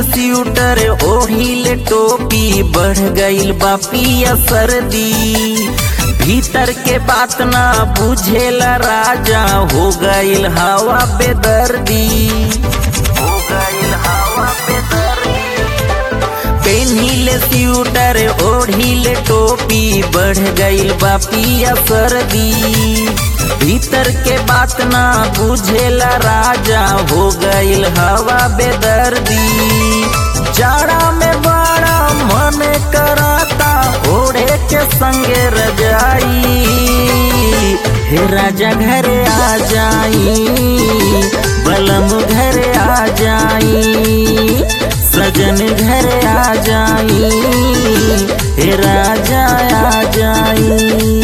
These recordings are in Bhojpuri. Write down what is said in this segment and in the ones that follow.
स्वेटर ओढ़िले टोपी बढ़ गईल बा पिया सर्दी। भीतर के बात ना बुझेला राजा हो गईल हवा बेदर्दी। हो गईल हवा बेदर्दी। पेन्हिले स्वेटर ओढ़िले टोपी बढ़ गईल बा पिया सर्दी। भीतर के बात ना बुझेला राजा हो गईल हवा बेदर्दी। जाड़ा में बड़ा मन कराता ओढ़े के संगे रजाई। हे राजा घरे आ जाई, बलम घरे आ जाई, सजन घरे आ जाई, हे राजा आ जाई।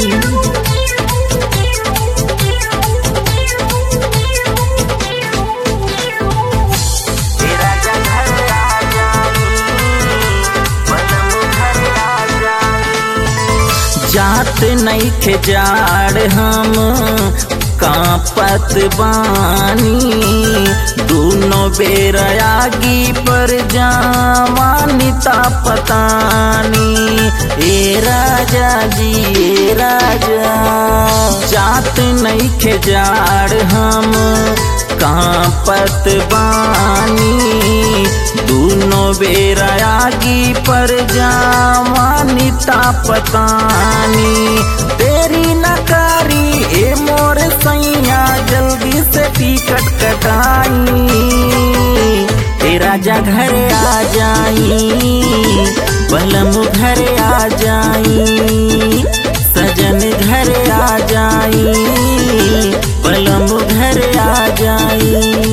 जात नइखे जाड़ हम कांपत बानी। दोनों बेर आगी पर जावानी तापतानी। ए राजा जी ए राजा, जात नइखे जाड़ हम कांपत बानी। दोनों बेर आगी पर जावानी तापतानी। तेरी नकारी ए मोर सैया जल्दी से टिकट कटाई। ए राजा घरे आ जाई, बलम घरे आ जाई, सजन घरे आ जाई, बलम घरे आ जाई।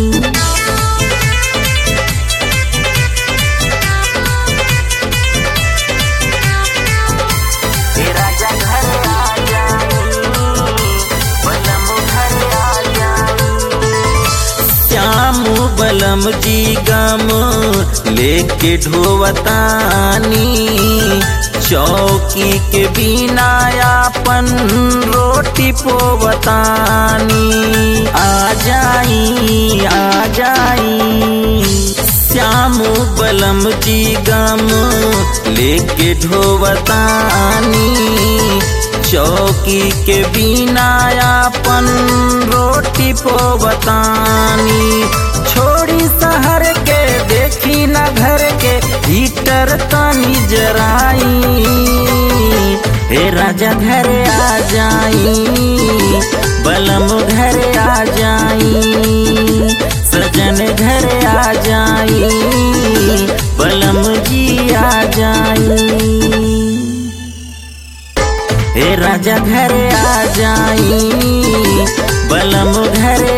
बलम जी गम लेके ढोवतानी। चौकी के बिना आपन रोटी पोवतानी। आ जाई आ जाई, श्याम बलम जी गम लेके ढोवतानी। चौकी के बिना आपन रोटी पोवतानी। छोड़ी शहर के देखी ना घर के हीटर तानी जराई। हे राजा घरे आ जाई, बलम घरे आ जाई, सजन घरे आ जाई, बलम जी आ जाई। हे राजा घरे आ जाई, बलम घरे